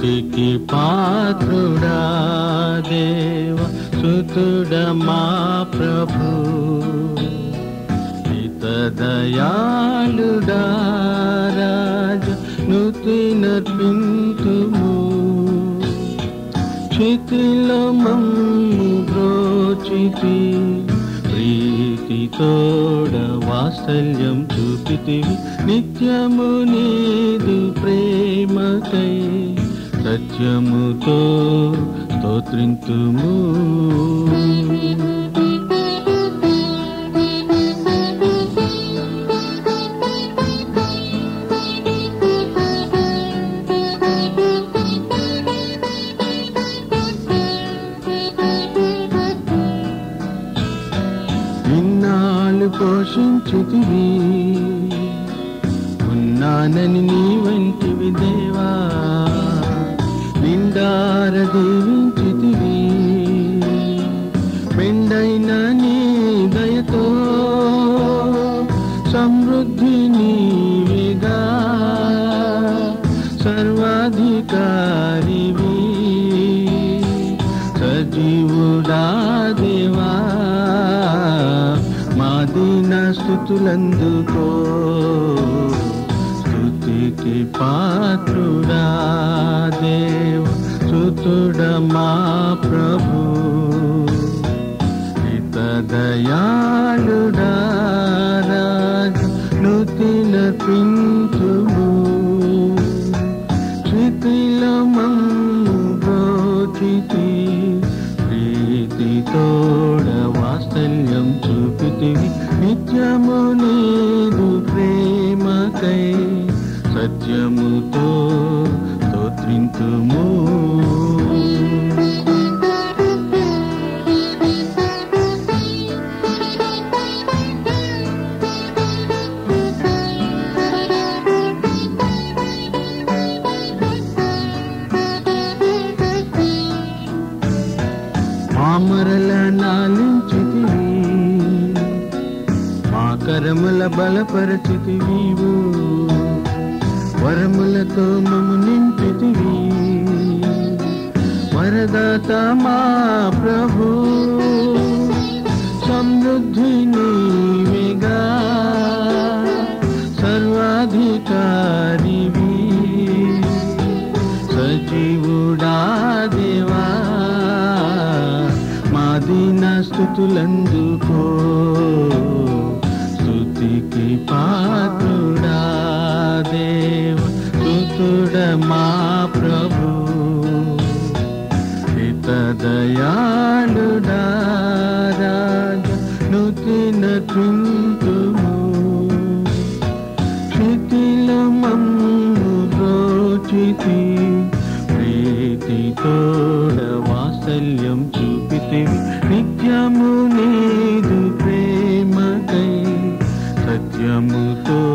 స్తుతికి పాత్రుడా దేవ సుతుడ మా ప్రభు దయాళుడా రాజ నుతినర్పింతుము క్షితిలో మమ్ము బ్రోచితి ప్రీతితోడ వాత్సల్యం చూపితివి నిత్యము నీదు ప్రేమకై సత్యముతో స్తోత్రింతుము పోషించితివి ఉన్నానని నీ వంటివి దేవా నిండార దీవించితివి మెండైన నీ దయతో సమృద్ధి నీవిగా సర్వాధికారివి సజీవుడా దేవా దీన స్తుతులందుకో స్తుతికి పాత్రుడా దేవ సుతుడ మా ప్రభు హిత దయాళుడా రాజ నుతినర్పింతుము క్షితిలో మమ్ము బ్రోచితి ప్రీతితోడ వాత్సల్యం చూపితివి నిత్యము నీదు ప్రేమకై సత్యముతో స్తోత్రింతుము మామరల నాలించితివి మా కరముల బలపరచితివీవు వరములతో మము నింపితివి వరదాత మా ప్రభు సమృద్ధి నీవిగా సర్వాధికారివి సజీవుడా దేవా దీన స్తుతులందుకో స్తుతికి పాత్రుడా దేవ సుతుడ మా ప్రభు హిత దయాళుడా రాజ నుతినర్పింతుము క్షితిలో మమ్ము బ్రోచితి ప్రీతితోడ వాత్సల్యం చూపితివి నిత్యము నీదు ప్రేమకై సత్యముతో